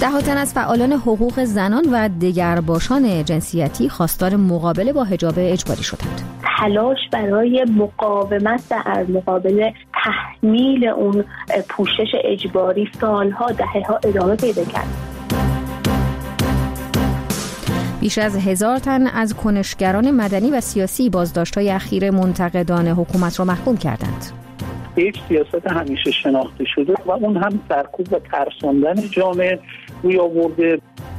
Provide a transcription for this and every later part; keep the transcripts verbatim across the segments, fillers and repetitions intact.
ده تن از فعالان حقوق زنان و دگرباشان جنسیتی خواستار مقابله با حجاب اجباری شدند. تلاش برای مقاومت در مقابل تحمیل اون پوشش اجباری سالها دهه‌ها ادامه پیدا کرد. بیش از هزار تن از کنشگران مدنی و سیاسی بازداشت‌های اخیر منتقدان حکومت را محکوم کردند. یک سیاست همیشه شناخته شده و اون هم سرکوب و ترساندن جامعه روی آورده.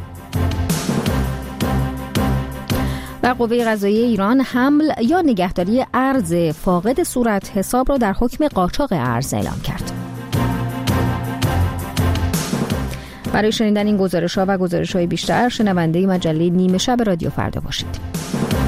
و قوه قضاییه ایران حمل یا نگهداری ارز فاقد صورت حساب را در حکم قاچاق ارز اعلام کرد. برای شنیدن این گزارش‌ها و گزارش‌های بیشتر شنونده مجله نیمه شب رادیو فردا باشید.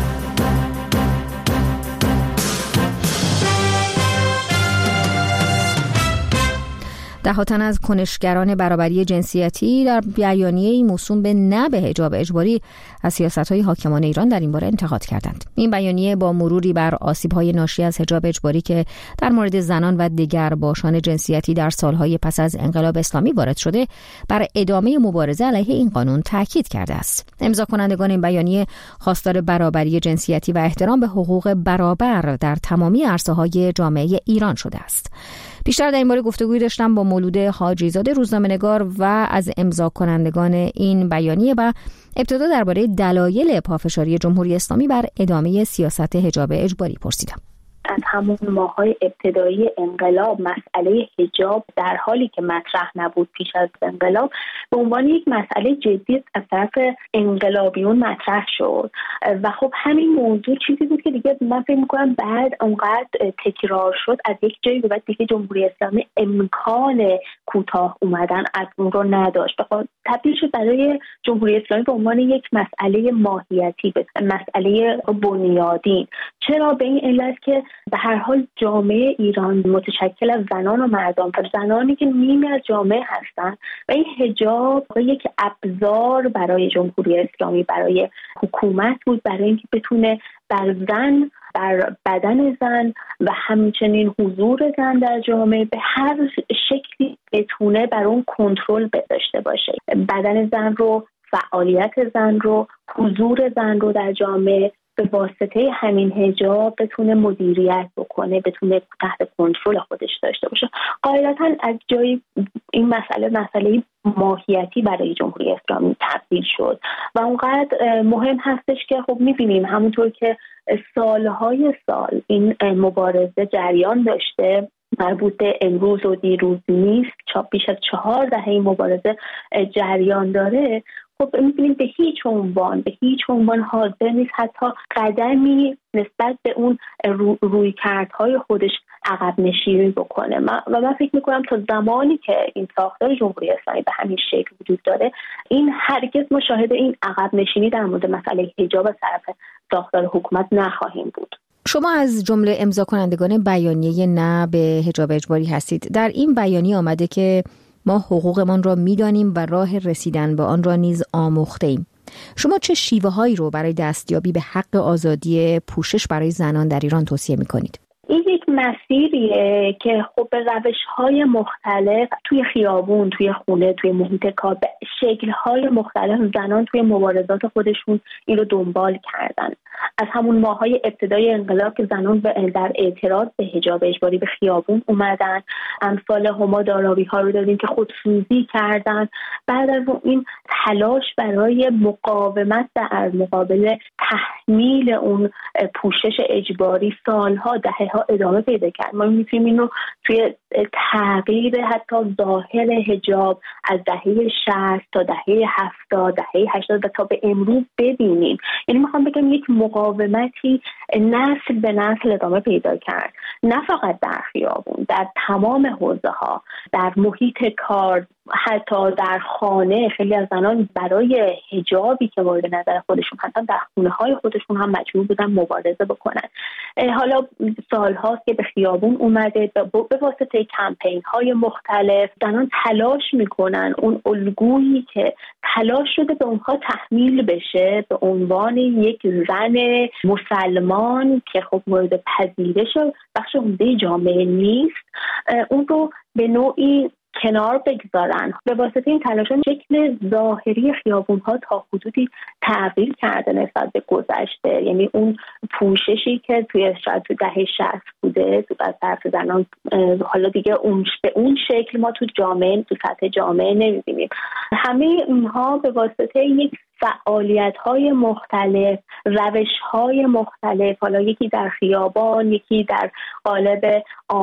ده تن از کنشگران برابری جنسیتی در بیانیه‌ای موسوم به نه به حجاب اجباری از سیاست‌های حاکمان ایران در این باره انتقاد کردند. این بیانیه با مروری بر آسیب‌های ناشی از حجاب اجباری که در مورد زنان و دگرباشان جنسیتی در سالهای پس از انقلاب اسلامی وارد شده، بر ادامه مبارزه علیه این قانون تاکید کرده است. امضا کنندگان این بیانیه خواستار برابری جنسیتی و احترام به حقوق برابر در تمامی عرصه‌های جامعه ایران شده است. بیشتر در این باره گفتگوی داشتم با مولود حاجی‌زاده روزنامه‌نگار و از امضا کنندگان این بیانیه و ابتدا درباره دلایل پافشاری جمهوری اسلامی بر ادامه سیاست حجاب اجباری پرسیدم. از همون ماهای ابتدایی انقلاب مسئله حجاب در حالی که مطرح نبود پیش از انقلاب به عنوان یک مسئله جدی از طرف انقلابیون مطرح شد و خب همین موضوع چیزی بود که دیگه من فکر می‌کنم بعد اونقدر تکرار شد از یک جایی به بعد دیگه جمهوری اسلامی امکان کوتاه اومدن از اون رو نداشت. بخاطر تبدیل شد برای جمهوری اسلامی به عنوان یک مسئله ماهیتی، مسئله بنیادین. چرا؟ به این علت که به هر حال جامعه ایران متشکل از زنان و مردان و زنانی که نیمی از جامعه هستند و این حجاب یک ابزار برای جمهوری اسلامی، برای حکومت بود برای اینکه بتونه بر زن، بر بدن زن و همچنین حضور زن در جامعه به هر شکلی بتونه بر اون کنترل داشته باشه. بدن زن رو، فعالیت زن رو، حضور زن رو در جامعه به واسطه همین حجاب بتونه مدیریت بکنه، بتونه تحت کنترل خودش داشته باشه. قاعدتاً از جایی این مسئله مسئله ماهیتی برای جمهوری اسلامی تبدیل شد و اونقدر مهم هستش که خب می‌بینیم همونطور که سالهای سال این مبارزه جریان داشته، مربوط به امروز و دیروز نیست، بیش از چهار دهه این مبارزه جریان داره. خب می‌بینیم به هیچ عنوان به هیچ عنوان حاضر نیست حتی قدمی نسبت به اون رو، رویکردهای خودش عقب نشینی بکنه. من و من فکر می‌کنم تا زمانی که این ساختار جمهوری اسلامی به همین شکل وجود داره، این هرگز مشاهده این عقب نشینی در مورد مسئله حجاب از طرف ساختار حکومت نخواهیم بود. شما از جمله امضا کنندگان بیانیه نه به حجاب اجباری هستید. در این بیانیه آمده که ما حقوقمان را می‌دانیم و راه رسیدن به آن را نیز آموخته‌ایم. شما چه شیوه‌هایی رو برای دستیابی به حق آزادی پوشش برای زنان در ایران توصیه می‌کنید؟ این یک مسیریه که خب به روش‌های مختلف توی خیابون، توی خونه، توی محیط کار به شکل‌های مختلف زنان توی مبارزات خودشون این رو دنبال کردن. از همون ماهای ابتدای انقلاب که زنان در اعتراض به حجاب اجباری به خیابون اومدن، امثال هما داراوی ها رو دادیم که خودسوزی کردن. بعد از اون این تلاش برای مقاومت در مقابل تحمیل اون پوشش اجباری سالها دهه‌ها ادامه پیدا کرد. ما میتونیم این رو توی تغییر حتی ظاهر حجاب از دهه شصت تا دهه هفتاد، دهه هشتاد و تا به امروز ببینیم. یعنی میخوام بگم یک مقاومتی نسل به نسل ادامه پیدا کرد، نه فقط در خیابون، در تمام حوزه ها، در محیط کار، حتی در خانه. خیلی از زنان برای حجابی که مورد نظر خودشون هستن در خونه های خودشون هم مجبور بودن مبارزه بکنن. حالا سال هاست که به خیابون اومده، به واسطه کمپین های مختلف زنان تلاش میکنن اون الگویی که تلاش شده به اونها تحمیل بشه به عنوان یک زن مسلمان که خب مورد پذیرش بخش عمده جامعه نیست، اون رو به نوعی کنار بگذارن. به واسطه این تلاش‌ها شکل ظاهری خیابون‌ها تا حدودی تغییر کرده نسبت به گذشته. یعنی اون پوششی که توی شاید تو دهه شصت بوده تو از طرف زنان، حالا دیگه اون به اون شکل ما تو جامعه تو سطح جامعه نمی‌بینیم. همه اینها به واسطه یک فعالیت‌های مختلف، روش‌های مختلف، حالا یکی در خیابان، یکی در قالب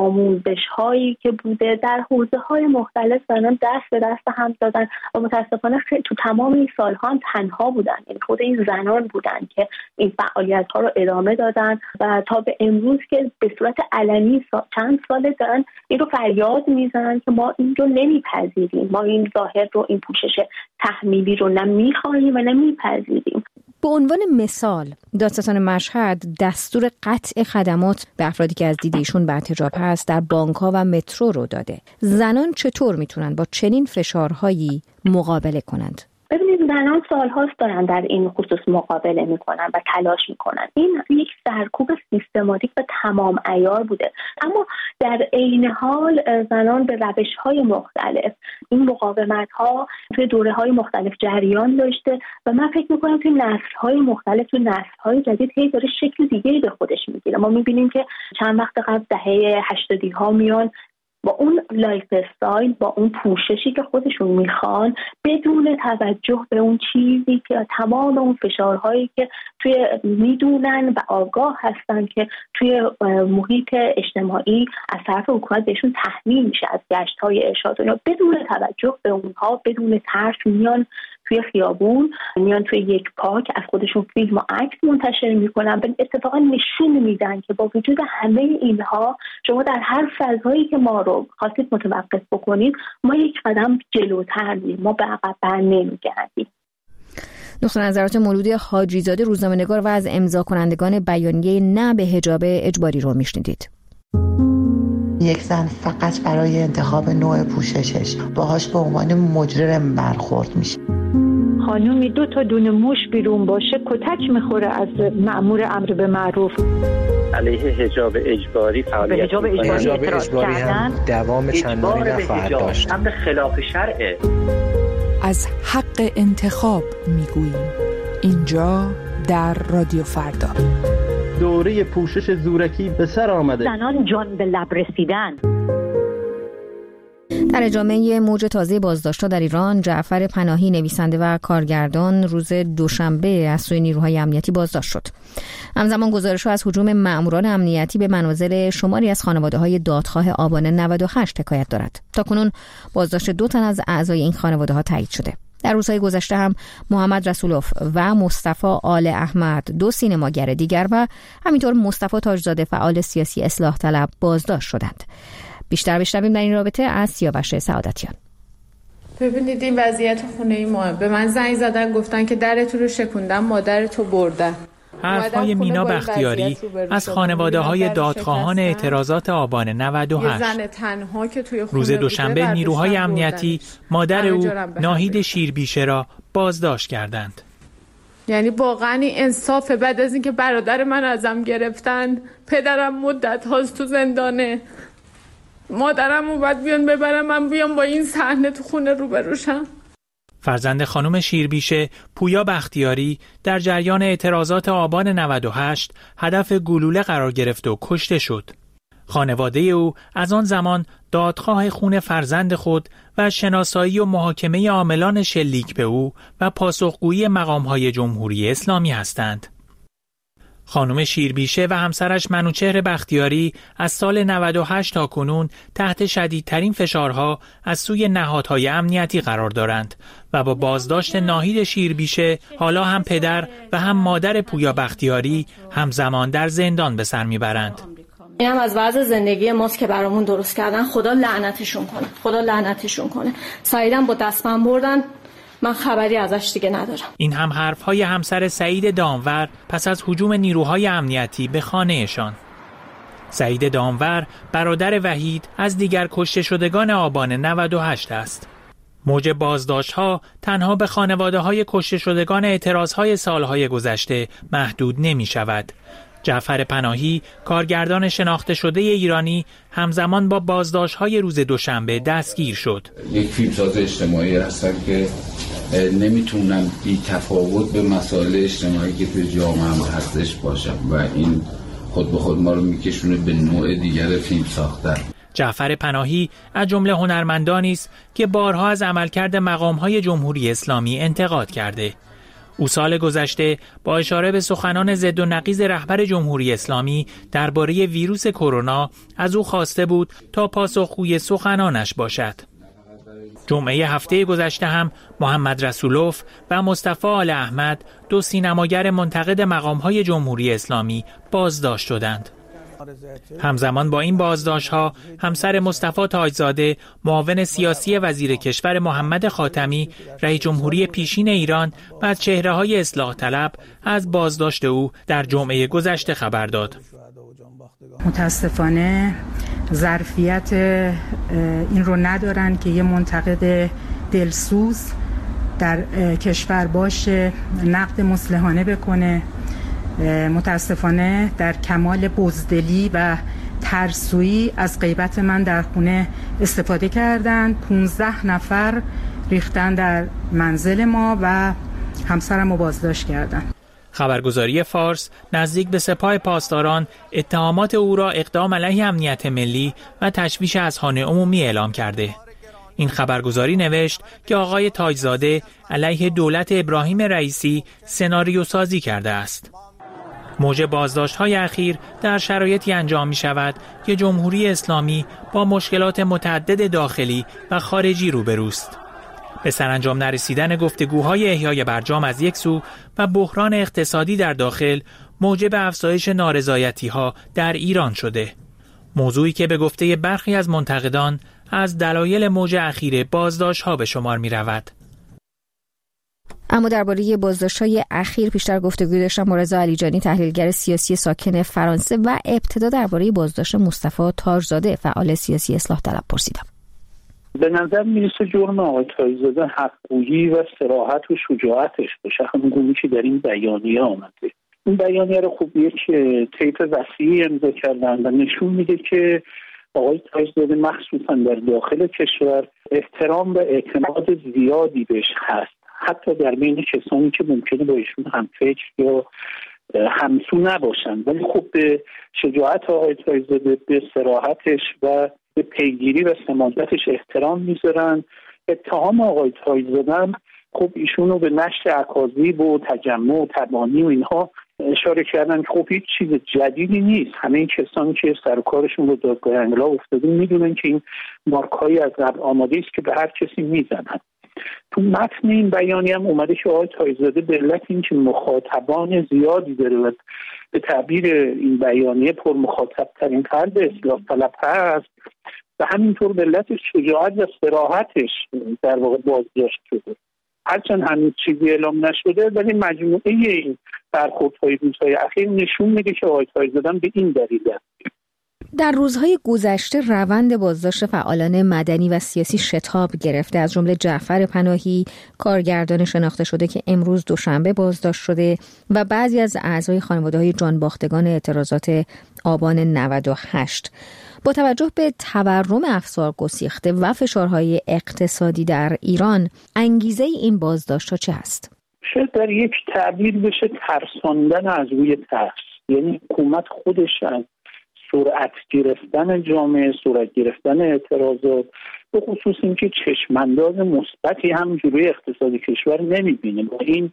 آموزش‌هایی که بوده، در حوزه‌های مختلف زنان دست به دست هم دادن و متأسفانه تو تمام این سال‌ها هم تنها بودن. یعنی خود این زنان بودن که این فعالیت‌ها رو ادامه دادن و تا به امروز که به صورت علنی چند سال دارن این رو فریاد میزنن که ما این رو نمیپذیریم، ما این ظاهر رو، این پوشش تحمیلی رو نمیخواهیم و نمیپذیریم. به عنوان مثال دادستان مشهد دستور قطع خدمات به افرادی که از دید ایشون بر حجاب هست در بانک‌ها و مترو رو داده. زنان چطور میتونن با چنین فشارهایی مقابله کنند؟ ببینید زنان سال‌هاست دارن در این خصوص مقابله میکنن و تلاش میکنن. این یک سرکوب سیستماتیک و تمام عیار بوده، اما در عین حال زنان به روش‌های مختلف این مقاومت‌ها توی دوره‌های مختلف جریان داشته و من فکر میکنم توی نسل‌های مختلف، توی نسل‌های جدید هی داره شکل دیگه‌ای به خودش میگیره. ما میبینیم که چند وقت قبل دهه هشتادی‌ها میان با اون لایف استایل، با اون پوششی که خودشون میخوان، بدون توجه به اون چیزی که تمام اون فشارهایی که توی میدونن و آگاه هستن که توی محیط اجتماعی از طرف حکومت بهشون تحمیل میشه از گشت‌های ارشاد، اینا بدون توجه به اونها، بدون ترس میان توی خیابون، میان توی یک پارک از خودشون فیلم و عکس منتشر میکنن، به اتفاقا نشون میدن که با وجود همه اینها شما در هر فضایی که ما رو خواستید متوقف بکنید ما یک قدم جلوتر میریم، ما به عقب بر نمیگردیم. نقطه نظرات مولودی حاجی‌زاده، روزنامه‌نگار و از امضا کنندگان بیانیه نه به حجاب اجباری رو میشنیدید. یک زن فقط برای انتخاب نوع پوششش باهاش به عنوان مجرم برخورد میشه. خانومی دو تا دونه موش بیرون باشه کتک میخوره از مأمور امر به معروف. علیه حجاب اجباری فعالیت حجاب اجباری, حجاب اجباری هم دوام چندانی نخواهد داشت. امر خلاف شرعه. از حق انتخاب میگوییم اینجا در رادیو فردا. دوره پوشش زورکی به سر آمده. زنان جان به لب رسیدن. در ادامه موج تازه بازداشت‌ها در ایران، جعفر پناهی نویسنده و کارگردان روز دوشنبه از سوی نیروهای امنیتی بازداشت شد. همزمان گزارش‌ها از هجوم مأموران امنیتی به منازل شماری از خانواده‌های دادخواه آبان نود و هشت حکایت دارد. تاکنون بازداشت دو تن از اعضای این خانواده‌ها تایید شده. در روزهای گذشته هم محمد رسولوف و مصطفی آل احمد، دو سینماگر دیگر، و همینطور مصطفی تاجزاده فعال سیاسی اصلاح طلب بازداشت شدند. بیشتر بشنویم در این رابطه از سیاوش سعادتیان. ببینید این وضعیت خونه ما، به من زنگ زدن گفتن که درتون رو شکوندن، مادرتو بردن. حرفهای مینا بختیاری از خانواده‌های دادخواهان اعتراضات آبان نود و هشت. روز دوشنبه نیروهای امنیتی مادر او ناهید شیربیشه را بازداشت کردند. یعنی واقعا این انصافه؟ بعد از اینکه برادر من ازم گرفتن، پدرم مدت هاست تو زندانه، مادرم رو باید بیان ببرم، من بیام با این صحنه تو خونه روبروشم. فرزند خانم شیربیشه، پویا بختیاری، در جریان اعتراضات آبان نود و هشت هدف گلوله قرار گرفت و کشته شد. خانواده او از آن زمان دادخواه خون فرزند خود و شناسایی و محاکمه عاملان شلیک به او و پاسخگویی مقام‌های جمهوری اسلامی هستند. خانم شیربیشه و همسرش منوچهر بختیاری از سال نود و هشت تا کنون تحت شدیدترین فشارها از سوی نهادهای امنیتی قرار دارند و با بازداشت ناهید شیربیشه حالا هم پدر و هم مادر پویا بختیاری همزمان در زندان به سر میبرند. این هم از وضع زندگی ماست که برامون درست کردن. خدا لعنتشون کنه، خدا لعنتشون کنه. سعیدم با دستم بردن، من خبری ازش دیگه ندارم. این هم حرفهای همسر سعید دامور پس از هجوم نیروهای امنیتی به خانه‌شان. سعید دامور برادر وحید از دیگر کشته شدگان آبان نود و هشت است. موج بازداشت‌ها تنها به خانواده‌های کشته شدگان اعتراض‌های سالهای گذشته محدود نمی‌شود. جعفر پناهی، کارگردان شناخته شده ایرانی، همزمان با بازداشت‌های روز دوشنبه دستگیر شد. یک فیلمساز اجتماعی هستم که نمیتونم بی تفاوت به مسائل اجتماعی که توی جامعه هم هستش باشم و این خود به خود ما رو میکشونه به نوع دیگر فیلم ساختن. جعفر پناهی از جمله هنرمندانی است که بارها از عملکرد مقام‌های جمهوری اسلامی انتقاد کرده. او سال گذشته با اشاره به سخنان ضد و نقیض رهبر جمهوری اسلامی درباره ویروس کرونا از او خواسته بود تا پاسخگوی سخنانش باشد. جمعه هفته گذشته هم محمد رسولوف و مصطفی آل احمد، دو سینماگر منتقد مقام‌های جمهوری اسلامی، بازداشت شدند. همزمان با این بازداشت‌ها همسر مصطفی تاجزاده، معاون سیاسی وزیر کشور محمد خاتمی، رئیس جمهوری پیشین ایران و از چهره‌های اصلاح طلب از بازداشت او در جمعه گذشته خبر داد. متاسفانه ظرفیت این رو ندارن که یه منتقد دلسوز در کشور باشه، نقد مصلحانه بکنه. متاسفانه در کمال بزدلی و ترسویی از غیبت من در خونه استفاده کردن. پونزده نفر ریختن در منزل ما و همسرم رو بازداشت کردن. خبرگزاری فارس نزدیک به سپاه پاسداران اتهامات او را اقدام علیه امنیت ملی و تشویش اذهان عمومی اعلام کرده. این خبرگزاری نوشت که آقای تاجزاده علیه دولت ابراهیم رئیسی سناریو سازی کرده است. موج بازداشت‌های اخیر در شرایطی انجام می‌شود که جمهوری اسلامی با مشکلات متعدد داخلی و خارجی روبروست. به سرانجام نرسیدن گفتگوهای احیای برجام از یک سو و بحران اقتصادی در داخل موجب افزایش نارضایتی‌ها در ایران شده. موضوعی که به گفته برخی از منتقدان از دلایل موج اخیر بازداشت‌ها به شمار می‌رود. اما درباره بازداشت‌های اخیر بیشتر گفتگو داشتم با رضا علیجانی، تحلیلگر سیاسی ساکن فرانسه، و ابتدا درباره بازداشت مصطفی تاجزاده، فعال سیاسی اصلاح طلب، پرسیدم. به نظر میرسه جرم آقای تاجزاده حق‌گویی و صراحت و شجاعتش باشه، همونگونه که در این بیانیه آمده. این بیانیه رو خوب یک طیف وسیعی امضا کردن و نشون میده که آقای تاجزاده مخصوصا در داخل کشور احترام و اعتماد زیادی بهش هست، حتی در بین کسانی که ممکنه با ایشون هم فکر یا همسو نباشن، ولی خب به شجاعت آقای تاجزاده، به صراحتش و به پیگیری و سماجتش احترام میذارن. اتهام آقای تاجزاده خب ایشون رو به نشر اکاذیب و تجمع و تبانی و اینها اشاره کردن که خب هیچ چیز جدیدی نیست. همه این کسانی که سر و کارشون رو دادگاه انقلاب افتاده میدونن که این مارک‌های از قبل آماده است که به هر کسی میزنن. تو متن این بیانی هم اومده که آقای تاجزاده به علت اینکه مخاطبان زیادی داره و به تعبیر این بیانیه پر مخاطب ترین فرد اصلاح طلب هست و همینطور به علت شجاعت و صراحتش در واقع بازداشت شده. هرچند هنوز چیزی اعلام نشده ولی مجموعه این برخوردهای روزهای اخیر نشون میده که آقای تاجزاده به این دلیل است. در روزهای گذشته روند بازداشت فعالان مدنی و سیاسی شتاب گرفته، از جمله جعفر پناهی، کارگردان شناخته شده که امروز دوشنبه بازداشت شده، و بعضی از اعضای خانواده‌های جانباختگان اعتراضات آبان نود و هشت. با توجه به تورم افسار گسیخته و فشارهای اقتصادی در ایران، انگیزه این بازداشت‌ها چه است؟ شاید در یک تعبیر بشه ترساندن از روی ترس، یعنی حکومت خودش از سرعت گرفتن جامعه، سرعت گرفتن اعتراضات، به خصوص اینکه چشمانداز مثبتی هم جلوی اقتصاد کشور نمیبینه. با این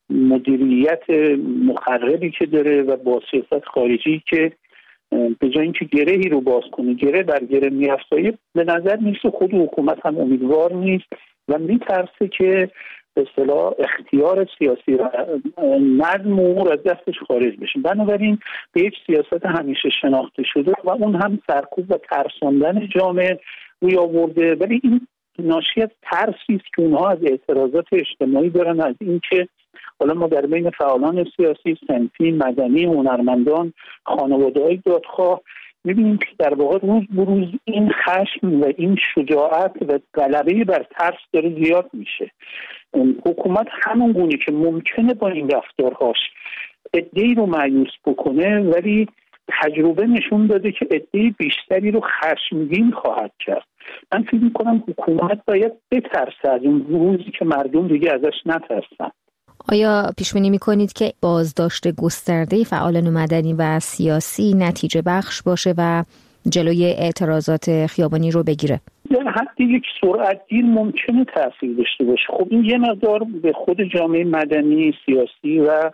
مدیریت مخربی که داره و با سیاست خارجی که به جای اینکه گرهی رو باز کنه گره بر گره میافزایه، به نظر میسه خود حکومت هم امیدوار نیست و میترسه که به اصطلاح اختیار سیاسی و نظم امور از دستش خارج بشه. بنابراین به یک سیاست همیشه شناخته شده و اون هم سرکوب و ترساندن جامعه روی آورده، ولی این ناشی از ترسی است که اونها از اعتراضات اجتماعی دارن، از اینکه حالا ما در بین فعالان سیاسی، صنفی، مدنی، هنرمندان، خانواده‌های دادخواه می‌بینیم که در واقع روز به روز این خشم و این شجاعت و غلبه بر ترس داره زیاد میشه. حکومت همون گونه که ممکنه با این رفتارهاش عده‌ای رو مایوس بکنه، ولی تجربه نشون داده که عده بیشتری رو خشمگین خواهد کرد. من فکر می‌کنم حکومت باید بترسه از اون روزی که مردم دیگه ازش نترسن. آیا پیش بینی می‌کنید که بازداشت گسترده فعالان مدنی و سیاسی نتیجه بخش باشه و جلوی اعتراضات خیابانی رو بگیره؟ در حد یک سرعتگیر ممکنه تاثیر داشته باشه. خب این یه مقدار به خود جامعه مدنی، سیاسی و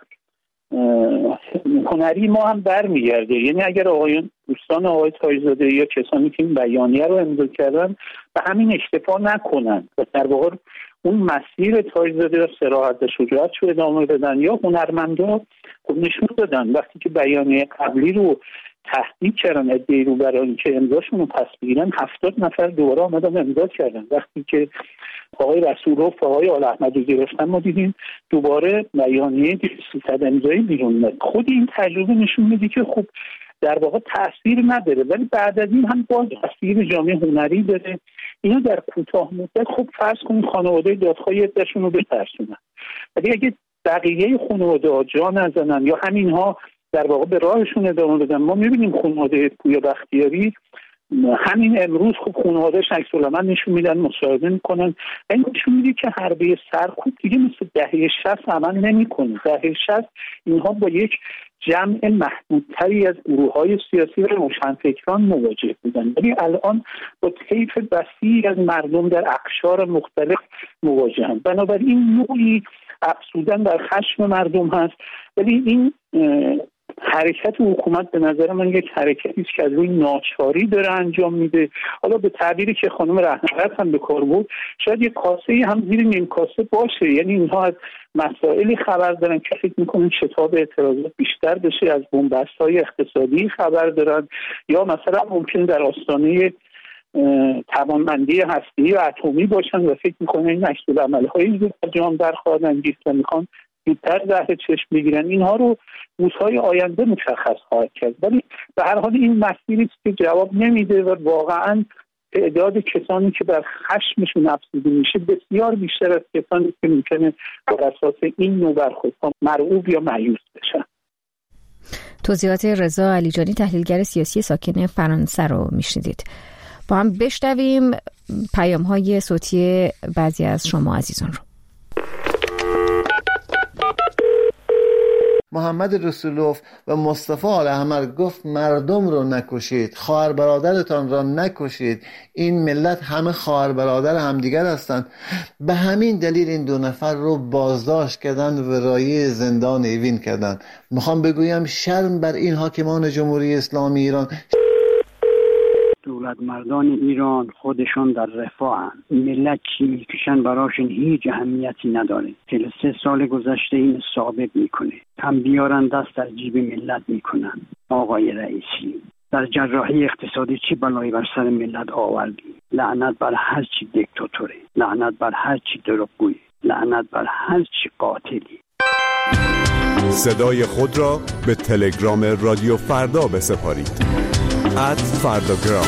هنری ما هم برمیگرده. یعنی اگر آقایان دوستان آقای تاج‌زاده یا کسانی که این بیانیه رو امضا کردن به همین اکتفا نکنن و در واقع اون مسیر تاج‌زاده و صراحت و شجاعت رو ادامه بدن، یا هنرمندا خب نشون دادن وقتی که بیانیه قبلی رو تهدید کردن عده‌ای رو برای اینکه امضاشون رو پس بگیرن، هفتاد نفر دوباره آمدن امضا کردن. وقتی که آقای رسولوف و آقای آل احمد رو گرفتن ما دیدیم دوباره بیانیه سیصد امضایی بیرون میاد. خود این تجربه نشون میده که خب در واقع تاثیر نداره، ولی بعد از این هم باز تاثیر جامعه هنری داره. اینا در کوتاه مدت خب فرض کنید خانواده دادخواه عده‌شون رو بترسونن، ولی اگه بقیه خانواده جا نزنن یا همینها در واقع به راهشون ادامه بدن، ما میبینیم خانواده پویا بختیاری همین امروز خب خانواده‌اش عکس العمل نشون میدن، مصاحبه میکنن. این نشون میده که حربه سرکوب دیگه مثل دهه شصت عمل نمیکنه. دهه شصت اینها با یک جمع محدودتری از گروه‌های سیاسی و روشنفکران مواجه بودن، ولی الان با طیف وسیعی از مردم در اقشار مختلف مواجهند. بنابراین نوعی افزودن در خشم مردم هست، ولی این حرکت حکومت به نظر من یک حرکتی است که از روی ناچاری داره انجام میده. حالا به تعبیری که خانم رهنورد هم به کار برد، شاید یک کاسه هم زیر نیم کاسه باشه. یعنی اینها از مسائلی خبر دارن که فکر میکنن شتاب اعتراضات بیشتر بشه، از بنبست‌های اقتصادی خبر دارن، یا مثلا ممکن در آستانه توانمندی هسته‌ای و اتمی باشن و فکر میکنن این عکس‌العمل‌هایی رو در جامعه برخواهد انگیخت و میخوان زودتر زهر چشم بگیرن. اینها رو روزهای آینده مشخص خواهد کرد، ولی به هر حال این مسئله است که جواب نمیده و واقعا تعداد کسانی که بر خشمشون افزوده میشه بسیار بیشتر از کسانی که ممکنه بر اساس این نوع برخوردها مرعوب یا مایوس بشن. توضیحات رضا علیجانی، تحلیلگر سیاسی ساکن فرانسه رو میشنیدید. با هم بشنویم پیام‌های صوتی بعضی از شما عزیزان رو. محمد رسولوف و مصطفی آل احمد گفت مردم رو نکشید، خواهر برادرتان را نکشید، این ملت همه خواهر برادر همدیگر هستند. به همین دلیل این دو نفر رو بازداشت کردن و رای زندان ایوین کردن. میخوام بگویم شرم بر این حاکمان جمهوری اسلامی ایران. دولت مردان ایران خودشون در رفاهن، ملت چی میکشن براشون هیچ اهمیتی نداره. چهل و سه سال گذشته این ثابت میکنه. هم بیارن دست در جیب ملت میکنن. آقای رئیسی در جراحی اقتصادی چی بلایی بر سر ملت آوردی؟ لعنت بر هر چی دیکتاتوره، لعنت بر هر چی دروغگویی، لعنت بر هر چی قاتلی. صدای خود را به تلگرام رادیو فردا بسپارید. ات فرداگرام.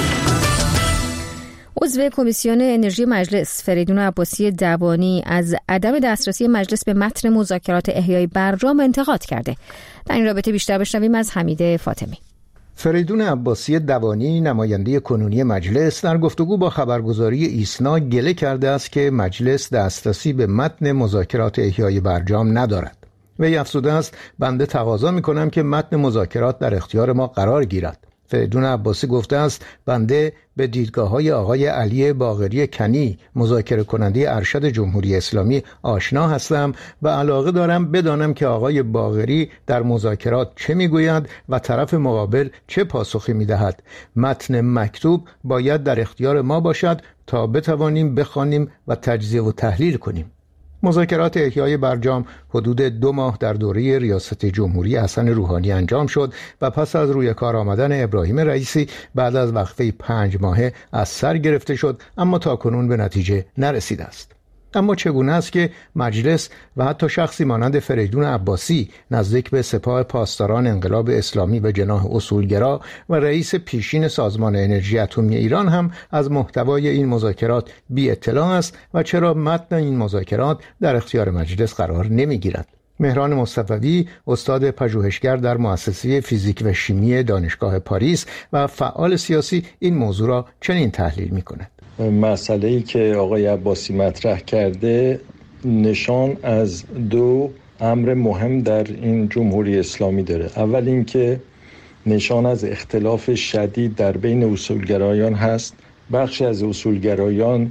عضو کمیسیون انرژی مجلس فریدون عباسی دوانی از عدم دسترسی مجلس به متن مذاکرات احیای برجام انتقاد کرده. در این رابطه بیشتر بشنویم از حمید فاطمی. فریدون عباسی دوانی، نماینده کنونی مجلس، در گفتگو با خبرگزاری ایسنا گله کرده است که مجلس دسترسی به متن مذاکرات احیای برجام ندارد. وی افزوده است بنده تقاضا می‌کنم که متن مذاکرات در اختیار ما قرار گیرد. فریدون عباسی گفته است بنده به دیدگاه‌های آقای علی باقری کنی، مذاکره کننده ارشد جمهوری اسلامی آشنا هستم و علاقه دارم بدانم که آقای باقری در مذاکرات چه میگوید و طرف مقابل چه پاسخی میدهد. متن مکتوب باید در اختیار ما باشد تا بتوانیم بخوانیم و تجزیه و تحلیل کنیم. مذاکرات احیای برجام حدود دو ماه در دوره ریاست جمهوری حسن روحانی انجام شد و پس از روی کار آمدن ابراهیم رئیسی بعد از وقفه پنج ماهه از سر گرفته شد، اما تاکنون به نتیجه نرسیده است. اما چگونه است که مجلس و حتی شخصی مانند فریدون عباسی نزدیک به سپاه پاسداران انقلاب اسلامی و جناح اصولگرا و رئیس پیشین سازمان انرژی اتمی ایران هم از محتوای این مذاکرات بی اطلاع است و چرا متن این مذاکرات در اختیار مجلس قرار نمیگیرد؟ مهران مصطفی استاد پژوهشگر در مؤسسه فیزیک و شیمی دانشگاه پاریس و فعال سیاسی این موضوع را چنین تحلیل می‌کند. مسئله‌ای که آقای عباسی مطرح کرده نشان از دو امر مهم در این جمهوری اسلامی داره. اول اینکه نشان از اختلاف شدید در بین اصولگرایان هست. بخشی از اصولگرایان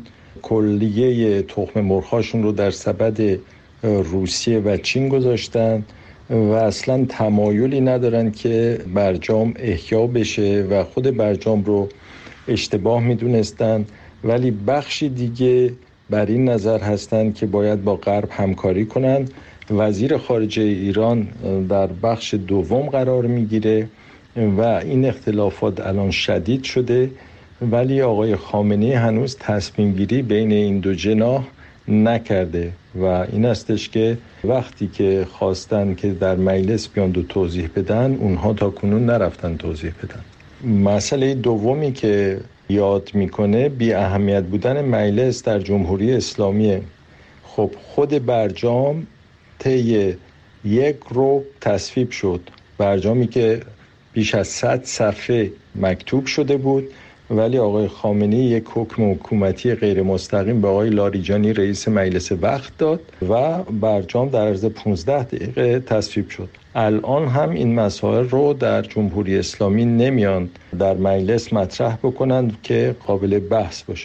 کلیه تخم مرغ‌هاشون رو در سبد روسیه و چین گذاشتن و اصلا تمایلی ندارن که برجام احیا بشه و خود برجام رو اشتباه میدونستن، ولی بخشی دیگه بر این نظر هستن که باید با غرب همکاری کنن. وزیر خارجه ایران در بخش دوم قرار میگیره و این اختلافات الان شدید شده، ولی آقای خامنه‌ای هنوز تصمیم گیری بین این دو جناح نکرده و این استش که وقتی که خواستن که در مجلس بیان دو توضیح بدن، اونها تا کنون نرفتن توضیح بدن. مسئله دومی که یاد میکنه بی اهمیت بودن مجلس در جمهوری اسلامی. خب خود برجام طی یک رو تصویب شد، برجامی که بیش از صد صفحه مکتوب شده بود، ولی آقای خامنه‌ای یک حکم حکومتی غیر مستقیم به آقای لاریجانی رئیس مجلس وقت داد و برجام در عرض پانزده دقیقه تصویب شد. الان هم این مسائل رو در جمهوری اسلامی نمیان در مجلس مطرح بکنند که قابل بحث باشه.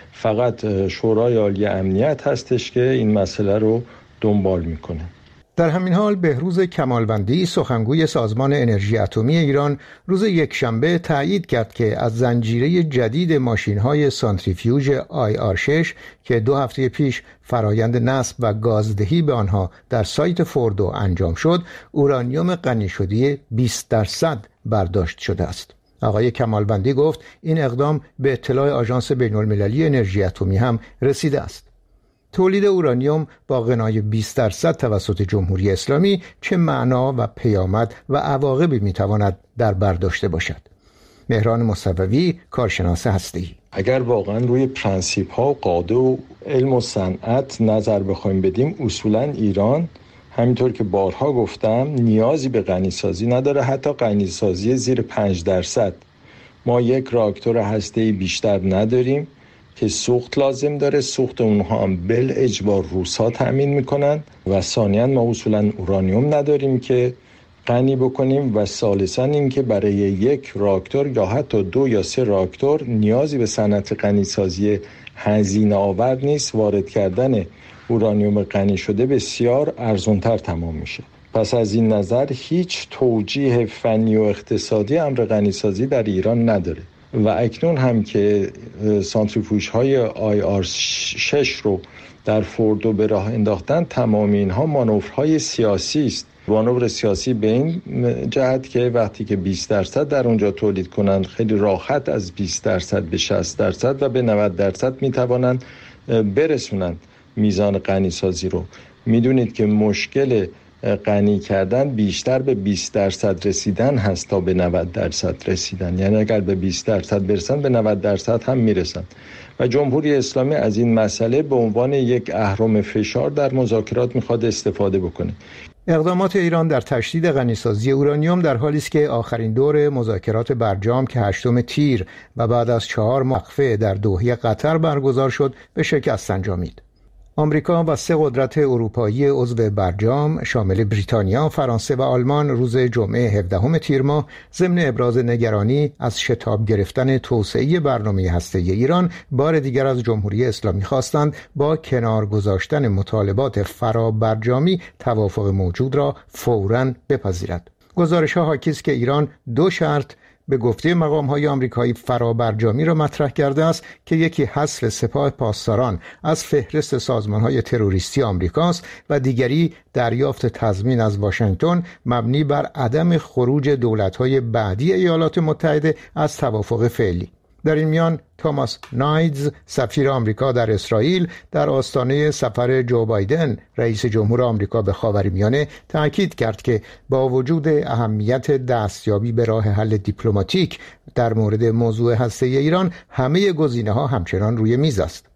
فقط شورای عالی امنیت هستش که این مسئله رو دنبال میکنه. در همین حال بهروز کمالوندی سخنگوی سازمان انرژی اتمی ایران روز یکشنبه تایید کرد که از زنجیره جدید ماشین‌های سانتریفیوژ آی آر شش که دو هفته پیش فرایند نصب و گازدهی به آنها در سایت فوردو انجام شد، اورانیوم غنی شده بیست درصد برداشت شده است. آقای کمالوندی گفت این اقدام به اطلاع آژانس بین‌المللی انرژی اتمی هم رسیده است. تولید اورانیوم با غنای بیست درصد توسط جمهوری اسلامی چه معنا و پیامد و عواقبی میتواند در بر داشته باشد؟ مهران مصطفی، کارشناس هسته‌ای: اگر واقعا روی پرنسیپ ها و قاعده و علم و صنعت نظر بخوایم بدیم، اصولا ایران همینطور که بارها گفتم نیازی به غنیسازی نداره، حتی غنیسازی زیر پنج درصد. ما یک راکتور هسته‌ای بیشتر نداریم که سوخت لازم داره، سوخت اونها هم بل اجبار روس‌ها تامین میکنن و ثانیاً ما اصولاً اورانیوم نداریم که غنی بکنیم و ثالثاً این که برای یک راکتور یا حتی دو یا سه راکتور نیازی به صنعت غنیسازی هزینه آور نیست. وارد کردن اورانیوم غنی شده بسیار ارزان‌تر تمام میشه. پس از این نظر هیچ توجیه فنی و اقتصادی امر غنیسازی در ایران نداره و اکنون هم که سانتریفیوژ های آی آر شش رو در فوردو به راه انداختن، تمام اینها مانورهای سیاسی است. مانور سیاسی به این جهت که وقتی که بیست درصد در اونجا تولید کنند، خیلی راحت از بیست درصد به شصت درصد و به نود درصد میتوانند برسونند میزان غنی سازی رو. میدونید که مشکل غنی کردن بیشتر به بیست درصد رسیدن هست تا به نود درصد رسیدن، یعنی اگر به بیست درصد برسن به نود درصد هم میرسن و جمهوری اسلامی از این مسئله به عنوان یک اهرم فشار در مذاکرات میخواد استفاده بکنه. اقدامات ایران در تشدید غنیسازی اورانیوم در حالی است که آخرین دور مذاکرات برجام که هشتم تیر و بعد از چهار ماه وقفه در دوحه قطر برگزار شد به شکست انجامید. آمریکا و سه قدرت اروپایی عضو برجام شامل بریتانیا، فرانسه و آلمان روز جمعه هفدهم تیر ماه ضمن ابراز نگرانی از شتاب گرفتن توسعه برنامه هسته‌ای ایران بار دیگر از جمهوری اسلامی خواستند با کنار گذاشتن مطالبات فرابرجامی توافق موجود را فوراً بپذیرد. گزارش‌ها حاکی است که ایران دو شرط به گفته مقام‌های آمریکایی فرابرجامی را مطرح کرده است که یکی حذف سپاه پاسداران از فهرست سازمان‌های تروریستی آمریکاست و دیگری دریافت تضمین از واشنگتن مبنی بر عدم خروج دولت‌های بعدی ایالات متحده از توافق فعلی. در این میان توماس نایدز سفیر آمریکا در اسرائیل در آستانه سفر جو بایدن رئیس جمهور آمریکا به خاورمیانه تاکید کرد که با وجود اهمیت دستیابی به راه حل دیپلماتیک در مورد موضوع هسته‌ای ایران، همه گزینه‌ها همچنان روی میز است.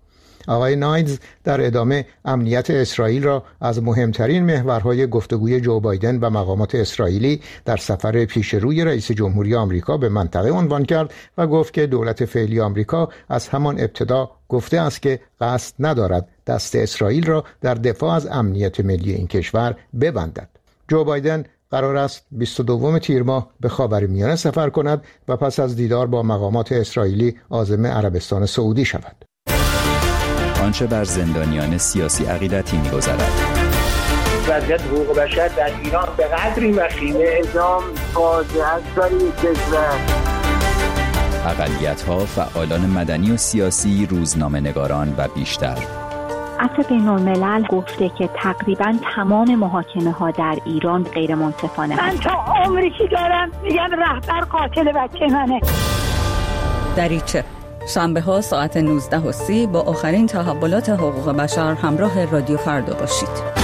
آقای نایدز در ادامه امنیت اسرائیل را از مهمترین محورهای گفتگوی جو بایدن و مقامات اسرائیلی در سفر پیش روی رئیس جمهوری آمریکا به منطقه عنوان کرد و گفت که دولت فعلی آمریکا از همان ابتدا گفته است که قصد ندارد دست اسرائیل را در دفاع از امنیت ملی این کشور ببندد. جو بایدن قرار است بیست و دوم تیر ماه به خاورمیانه سفر کند و پس از دیدار با مقامات اسرائیلی عازم عربستان سعودی شود. آنچه بر زندانیان سیاسی عقیدتی می‌گذرد. وضعیت حقوق بشر در ایران به قدری وخیمه، اعدام فاجعه است برای کشور. اقلیت‌ها، فعالان مدنی و سیاسی، روزنامه‌نگاران و بیشتر. عفو بین‌الملل گفته که تقریباً تمام محاکمه‌ها در ایران غیر منصفانه. من تا عمری که دارم میگم رهبر قاتل بچه منه. دریچه شنبه ها ساعت نوزده و سی با آخرین تحولات حقوق بشر همراه رادیو فردا باشید.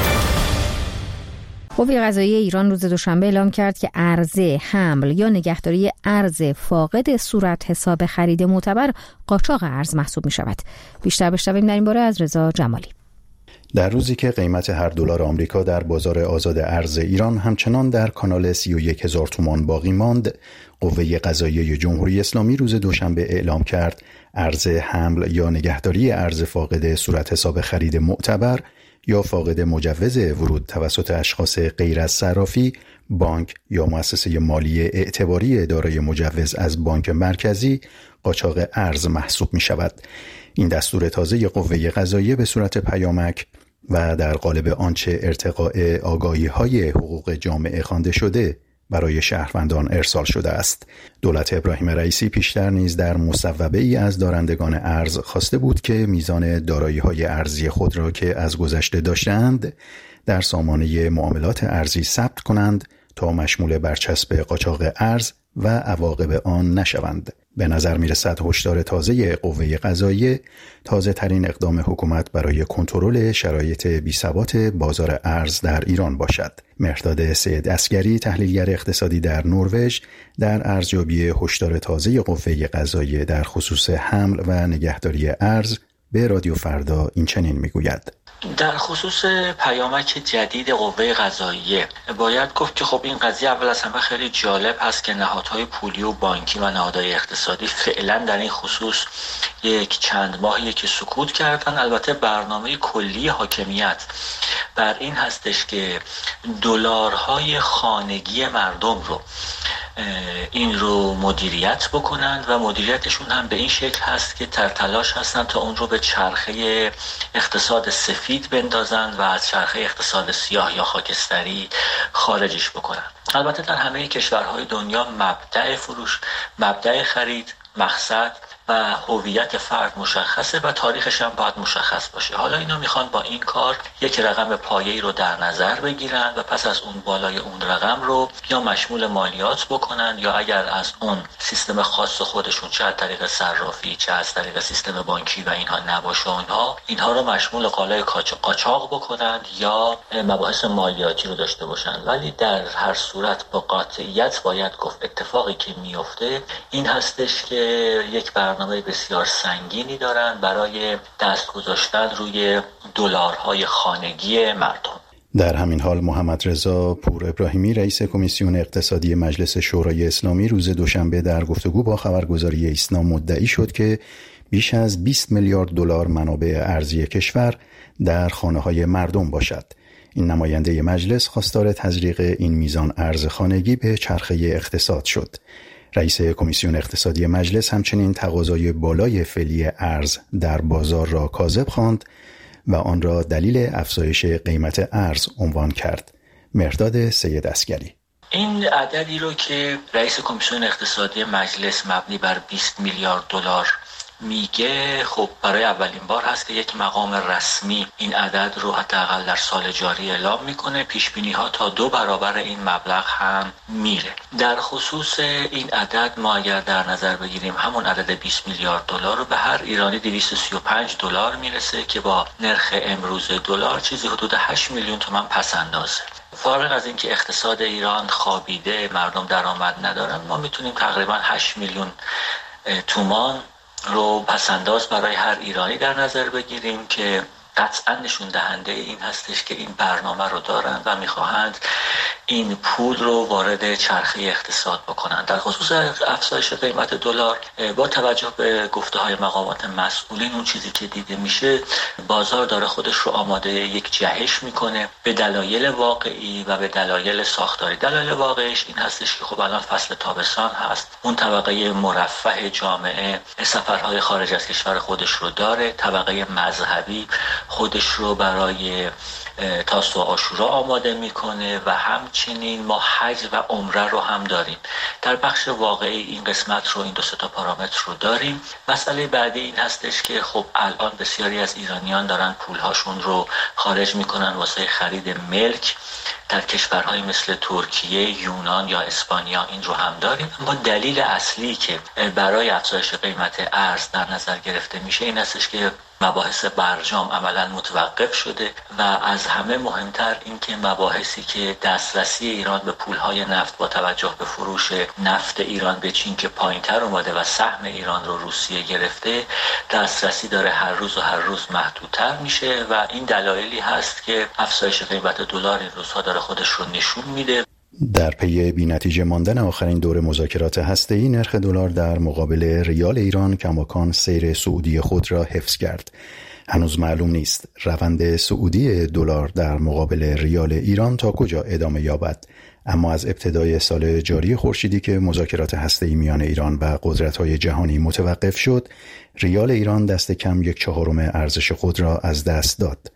قوه قضاییه ایران روز دوشنبه اعلام کرد که عرضه، حمل یا نگهداری ارز فاقد صورت حساب خرید معتبر قاچاق ارز محسوب می شود. بیشتر بشنویم در این باره از رضا جمالی. در روزی که قیمت هر دلار آمریکا در بازار آزاد ارز ایران همچنان در کانال سی و یک هزار تومان باقی ماند، قوه قضاییه جمهوری اسلامی روز دوشنبه اعلام کرد ارز حمل یا نگهداری ارز فاقد صورت حساب خرید معتبر یا فاقد مجوز ورود توسط اشخاص غیر از صرافی، بانک یا مؤسسه مالی اعتباری دارای مجوز از بانک مرکزی قاچاق ارز محسوب می شود. این دستور تازه قوه قضاییه به صورت پیامک و در قالب آنچه ارتقاء آگاهی‌های حقوق جامعه خوانده شده برای شهروندان ارسال شده است. دولت ابراهیم رئیسی پیشتر نیز در مصوبه ای از دارندگان ارز خواسته بود که میزان دارایی‌های ارزی خود را که از گذشته داشتند در سامانه معاملات ارزی ثبت کنند تا مشمول برچسب قاچاق ارز و عواقب آن نشوند. به نظر میرسد هشدار تازه قوه قضاییه تازه ترین اقدام حکومت برای کنترل شرایط بی‌ثبات بازار ارز در ایران باشد. مهرداد سید عسگری، تحلیلگر اقتصادی در نروژ، در ارزیابی هشدار تازه قوه قضاییه در خصوص حمل و نگهداری ارز به رادیو فردا این چنین میگوید: در خصوص پیامک جدید قوه قضاییه باید گفت که خب این قضیه اول از همه خیلی جالب هست که نهادهای پولی و بانکی و نهادهای اقتصادی فعلا در این خصوص یک چند ماهیه که سکوت کردن. البته برنامه کلی حاکمیت بر این هستش که دلارهای خانگی مردم رو این رو مدیریت بکنند و مدیریتشون هم به این شکل هست که تر تلاش هستن تا اون رو به چرخه اقتصاد سفید بندازن و از چرخه اقتصاد سیاه یا خاکستری خارجش بکنن. البته در همه کشورهای دنیا مبدأ فروش، مبدأ خرید، مقصد و هویت فرد مشخصه و تاریخش هم باید مشخص باشه. حالا اینا میخوان با این کار یک رقم پایه‌ای رو در نظر بگیرن و پس از اون بالای اون رقم رو یا مشمول مالیات بکنن یا اگر از اون سیستم خاص خودشون چه از طریق صرافی چه از طریق سیستم بانکی و اینها نباشه اونها اینها رو مشمول قالای قاچاق بکنن یا مباحث مالیاتی رو داشته باشن. ولی در هر صورت با قاطعیت باید گفت اتفاقی که میفته این هستش که یک برنامه بسیار سنگینی دارن برای دست گذاشتن روی دلارهای خانگی مردم. در همین حال محمد رضا پور ابراهیمی، رئیس کمیسیون اقتصادی مجلس شورای اسلامی، روز دوشنبه در گفتگو با خبرگزاری ایسنا مدعی شد که بیش از بیست میلیارد دلار منابع ارزی کشور در خانه‌های مردم باشد. این نماینده مجلس خواستار تزریق این میزان ارز خانگی به چرخه اقتصاد شد. رئیس کمیسیون اقتصادی مجلس همچنین تقاضای بالای فعلی ارز در بازار را کاذب خواند و آن را دلیل افزایش قیمت ارز عنوان کرد. مهرداد سید عسگری: این عددی رو که رئیس کمیسیون اقتصادی مجلس مبنی بر بیست میلیارد دلار میگه، خب برای اولین بار هست که یک مقام رسمی این عدد رو حداقل در سال جاری اعلام میکنه. پیش بینی ها تا دو برابر این مبلغ هم میره. در خصوص این عدد ما اگر در نظر بگیریم همون عدد بیست میلیارد دلار رو به هر ایرانی دویست و سی و پنج دلار میرسه که با نرخ امروز دلار چیزی حدود هشت میلیون تومان پس اندازه. فارغ از اینکه اقتصاد ایران خوابیده، مردم درآمد ندارن، ما میتونیم تقریبا هشت میلیون تومان رو پسنداز برای هر ایرانی در نظر بگیریم که قطعا نشون دهنده این هستش که این برنامه رو دارند و میخواهند این پول رو وارد چرخه اقتصاد بکنند. در خصوص افزایش قیمت دلار با توجه به گفته های مقامات مسئولین، اون چیزی که دیده میشه بازار داره خودش رو آماده یک جهش میکنه به دلایل واقعی و به دلایل ساختاری. دلایل واقعیش این هستش که خب الان فصل تابستان هست، اون طبقه مرفه جامعه سفرهای خارج از کشور خودش رو داره، طبقه مذهبی خودش رو برای تاسوعا و عاشورا آماده میکنه و همچنین ما حج و عمره رو هم داریم. در بخش واقعی این قسمت رو، این دو سه تا پارامتر رو داریم. مسئله بعدی این هستش که خب الان بسیاری از ایرانیان دارن پولهاشون رو خارج میکنن واسه خرید ملک در کشورهای مثل ترکیه، یونان یا اسپانیا، این رو هم داریم. اما دلیل اصلی که برای افزایش قیمت ارز در نظر گرفته میشه این هستش که مباحث برجام عملا متوقف شده و از همه مهمتر این که مباحثی که دسترسی ایران به پولهای نفت با توجه به فروش نفت ایران به چین که پایینتر اومده و سهم ایران رو روسیه گرفته، دسترسی داره هر روز و هر روز محدودتر میشه و این دلایلی هست که افزایش قیمت دلار این روزها داره خودش رو نشون میده. در پی بی‌نتیجه ماندن آخرین دور مذاکرات هسته‌ای، نرخ دلار در مقابل ریال ایران کماکان سیر صعودی خود را حفظ کرد. هنوز معلوم نیست روند صعودی دلار در مقابل ریال ایران تا کجا ادامه یابد، اما از ابتدای سال جاری خورشیدی که مذاکرات هسته‌ای میان ایران و قدرت‌های جهانی متوقف شد، ریال ایران دست کم یک چهارم ارزش خود را از دست داد.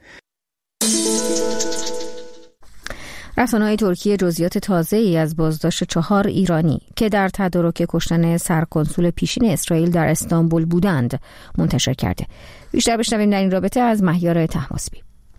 رسانه‌های ترکیه جزئیات تازه‌ای از بازداشت چهار ایرانی که در تدارک کشتن سرکنسول پیشین اسرائیل در استانبول بودند منتشر کرده. بیشتر بشنویم در این رابطه از مهیار طهماسبی.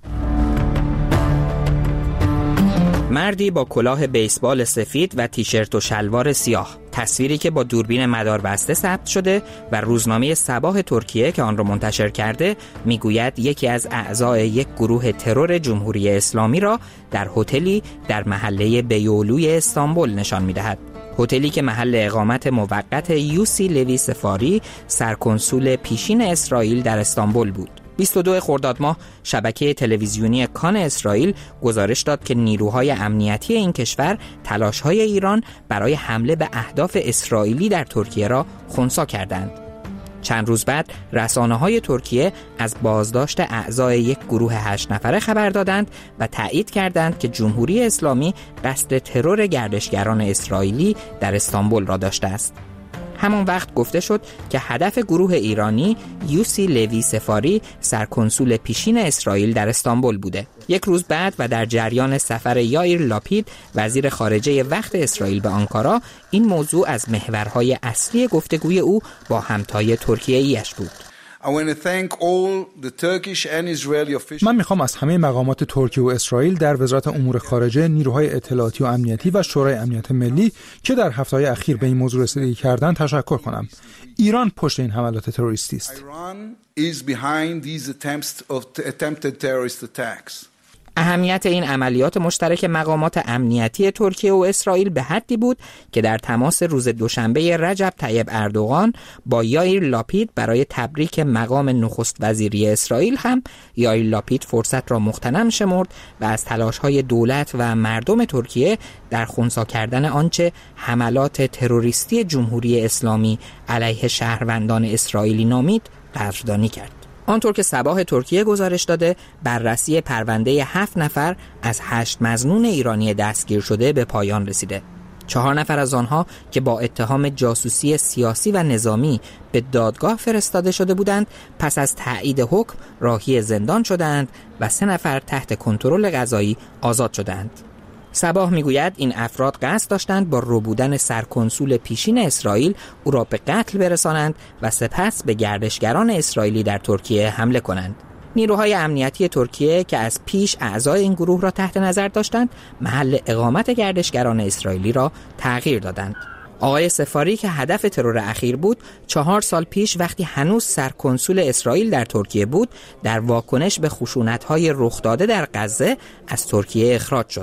مردی با کلاه بیسبال سفید و تیشرت و شلوار سیاه، تصویری که با دوربین مداربسته ثبت شده و روزنامه صباح ترکیه که آن را منتشر کرده میگوید یکی از اعضای یک گروه ترور جمهوری اسلامی را در هتلی در محله بیولوی استانبول نشان می‌دهد. هتلی که محل اقامت موقت یوسی لوی سفاری، سرکنسول پیشین اسرائیل در استانبول بود. بیست و دو خرداد ماه شبکه تلویزیونی کان اسرائیل گزارش داد که نیروهای امنیتی این کشور تلاش‌های ایران برای حمله به اهداف اسرائیلی در ترکیه را خنثی کردند. چند روز بعد رسانه‌های ترکیه از بازداشت اعضای یک گروه هشت نفره خبر دادند و تایید کردند که جمهوری اسلامی قصد ترور گردشگران اسرائیلی در استانبول را داشته است. همان وقت گفته شد که هدف گروه ایرانی یوسی لوی سفاری، سرکنسول پیشین اسرائیل در استانبول بوده. یک روز بعد و در جریان سفر یائیر لاپید وزیر خارجه وقت اسرائیل به آنکارا، این موضوع از محورهای اصلی گفتگوی او با همتای ترکیه‌ایش بود. من میخوام از همه مقامات ترکیه و اسرائیل در وزارت امور خارجه، نیروهای اطلاعاتی و امنیتی و شورای امنیت ملی که در هفته‌های اخیر به این موضوع رسیدگی کردن تشکر کنم. ایران پشت این حملات تروریستی است. اهمیت این عملیات مشترک مقامات امنیتی ترکیه و اسرائیل به حدی بود که در تماس روز دوشنبه رجب طیب اردوغان با یائیر لاپید برای تبریک مقام نخست وزیری اسرائیل هم یائیر لاپید فرصت را مغتنم شمرد و از تلاش‌های دولت و مردم ترکیه در خنثی کردن آنچه حملات تروریستی جمهوری اسلامی علیه شهروندان اسرائیلی نامید قدردانی کرد. آنطور که صباح ترکیه گزارش داده، بررسی پرونده هفت نفر از هشت مظنون ایرانی دستگیر شده به پایان رسیده. چهار نفر از آنها که با اتهام جاسوسی سیاسی و نظامی به دادگاه فرستاده شده بودند، پس از تایید حکم راهی زندان شدند و سه نفر تحت کنترل قضایی آزاد شدند. صباح میگوید این افراد قصد داشتند با ربودن سرکنسول پیشین اسرائیل او را به قتل برسانند و سپس به گردشگران اسرائیلی در ترکیه حمله کنند. نیروهای امنیتی ترکیه که از پیش اعضای این گروه را تحت نظر داشتند، محل اقامت گردشگران اسرائیلی را تغییر دادند. آقای سفاری که هدف ترور اخیر بود، چهار سال پیش وقتی هنوز سرکنسول اسرائیل در ترکیه بود، در واکنش به خشونت‌های رخ داده در غزه از ترکیه اخراج شد.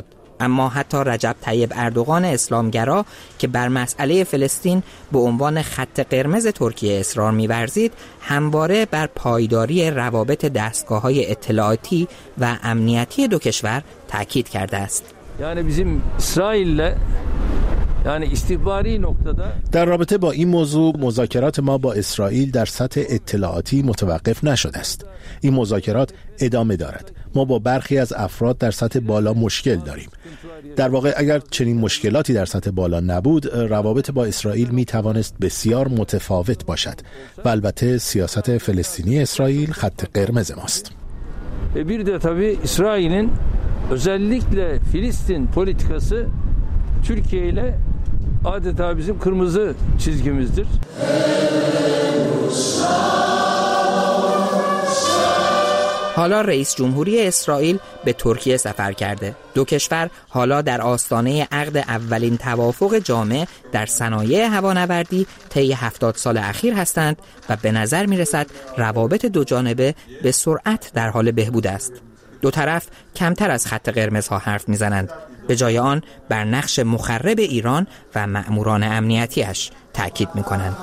اما حتی رجب طیب اردوغان اسلامگرا که بر مسئله فلسطین به عنوان خط قرمز ترکیه اصرار می‌ورزید، همواره بر پایداری روابط دستگاه‌های اطلاعاتی و امنیتی دو کشور تاکید کرده است. یعنی bizim İsrail'le یعنی استخباری نقطه در رابطه با این موضوع مذاکرات ما با اسرائیل در سطح اطلاعاتی متوقف نشده است. این مذاکرات ادامه دارد. ما با برخی از افراد در سطح بالا مشکل داریم. در واقع اگر چنین مشکلاتی در سطح بالا نبود، روابط با اسرائیل می توانست بسیار متفاوت باشد و البته سیاست فلسطینی اسرائیل خط قرمز ماست. Bir de tabii İsrail'in özellikle Filistin politikası Türkiye ile adeta bizim kırmızı çizgimizdir. حالا رئیس جمهوری اسرائیل به ترکیه سفر کرده. دو کشور حالا در آستانه عقد اولین توافق جامع در صنایع هوانوردی طی هفتاد سال اخیر هستند و به نظر می رسد روابط دو جانبه به سرعت در حال بهبود است. دو طرف کمتر از خط قرمزها حرف می زنند. به جای آن بر نقش مخرب ایران و مأموران امنیتیش تأکید می کنند.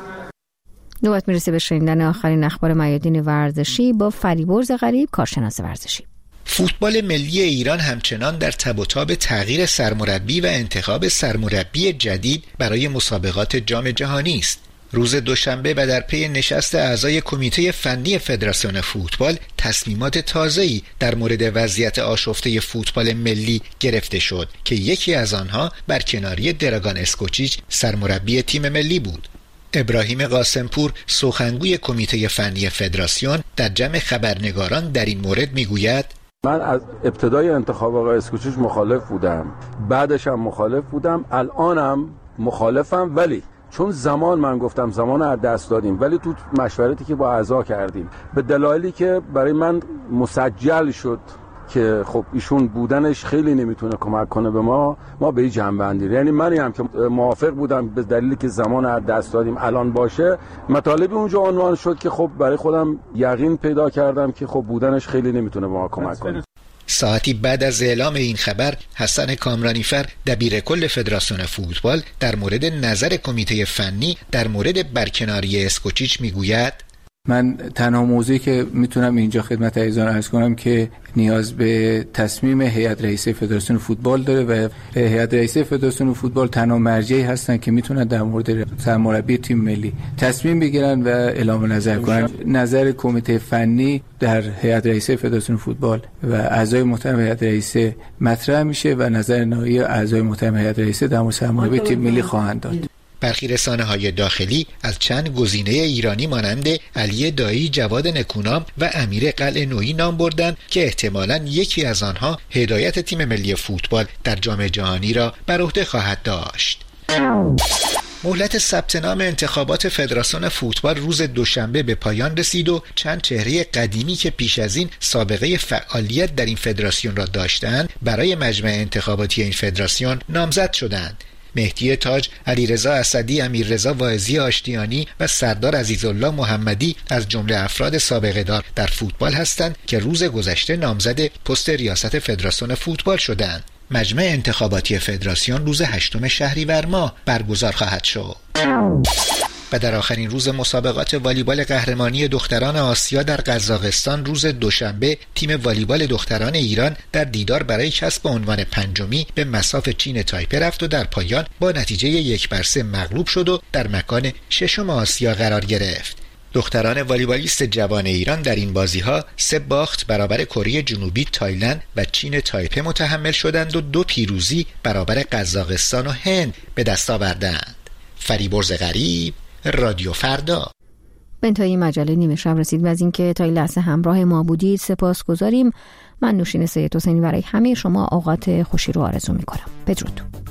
نوبت میرسه به شنیدن آخرین اخبار میادین ورزشی با فریبرز غریب، کارشناس ورزشی. فوتبال ملی ایران همچنان در تب و تاب تغییر سرمربی و انتخاب سرمربی جدید برای مسابقات جام جهانی است. روز دوشنبه و در پی نشست اعضای کمیته فنی فدراسیون فوتبال تصمیمات تازه‌ای در مورد وضعیت آشفته فوتبال ملی گرفته شد که یکی از آنها برکناری دراگان اسکوچیچ سرمربی تیم ملی بود. ابراهیم قاسمپور سخنگوی کمیته فنی فدراسیون در جمع خبرنگاران در این مورد میگوید: من از ابتدای انتخاب آقای اسکوچیچ مخالف بودم، بعدش هم مخالف بودم، الانم مخالفم، ولی چون زمان من گفتم زمان از دست دادیم، ولی تو مشورتی که با اعضا کردیم به دلایلی که برای من مسجل شد که خب ایشون بودنش خیلی نمیتونه کمک کنه به ما، ما به این جنبندی، یعنی منی هم که موافق بودم به دلیلی که زمان از دست دادیم الان باشه، مطالبی اونجا عنوان شد که خب برای خودم یقین پیدا کردم که خب بودنش خیلی نمیتونه به ما کمک کنه. ساعتی بعد از اعلام این خبر، حسن کامرانیفر دبیر کل فدراسیون فوتبال در مورد نظر کمیته فنی در مورد برکناری اسکوچیچ میگوید: من تنها موضوعی که میتونم اینجا خدمت عزیزان عرض کنم که نیاز به تصمیم هیئت رئیسه فدراسیون فوتبال داره و هیئت رئیسه فدراسیون فوتبال تنها مرجعی هستن که میتونن در مورد سرمربی تیم ملی تصمیم بگیرن و اعلام نظر کنن. نظر کمیته فنی در هیئت رئیسه فدراسیون فوتبال و اعضای محترم هیئت رئیسه مطرح میشه و نظر نهایی اعضای محترم هیئت رئیسه در مورد سرمربی تیم ملی خواهند داد. برخی رسانه‌های داخلی از چند گزینه ایرانی مانند علی دایی، جواد نکونام و امیر قلعه نویی نام بردند که احتمالاً یکی از آنها هدایت تیم ملی فوتبال در جام جهانی را بر عهده خواهد داشت. مهلت ثبت نام انتخابات فدراسیون فوتبال روز دوشنبه به پایان رسید و چند چهره قدیمی که پیش از این سابقه فعالیت در این فدراسیون را داشتند برای مجمع انتخاباتی این فدراسیون نامزد شدند. مهدی تاج، علیرضا اسدی، امیررضا واعظی آشتیانی و سردار عزیزالله محمدی از جمله افراد سابقه دار در فوتبال هستند که روز گذشته نامزد پست ریاست فدراسیون فوتبال شدند. مجمع انتخاباتی فدراسیون روز هشتم شهریور ماه برگزار خواهد شد. و در آخرین روز مسابقات والیبال قهرمانی دختران آسیا در قزاقستان روز دوشنبه، تیم والیبال دختران ایران در دیدار برای کسب عنوان پنجمی به مصاف چین تایپه رفت و در پایان با نتیجه یک بر سه مغلوب شد و در مکان ششم آسیا قرار گرفت. دختران والیبالیست جوان ایران در این بازی‌ها سه باخت برابر کره جنوبی، تایلند و چین تایپه متحمل شدند و دو پیروزی برابر قزاقستان و هند به دست آوردند. فریبرز غریب، رادیو فردا. به انتهای مجله نیمه شب رسید و از اینکه تا این لحظه همراه ما بودید سپاس گذاریم. من نوشین سید حسینی برای همه شما اوقات خوشی رو آرزو می‌کنم. بدرود.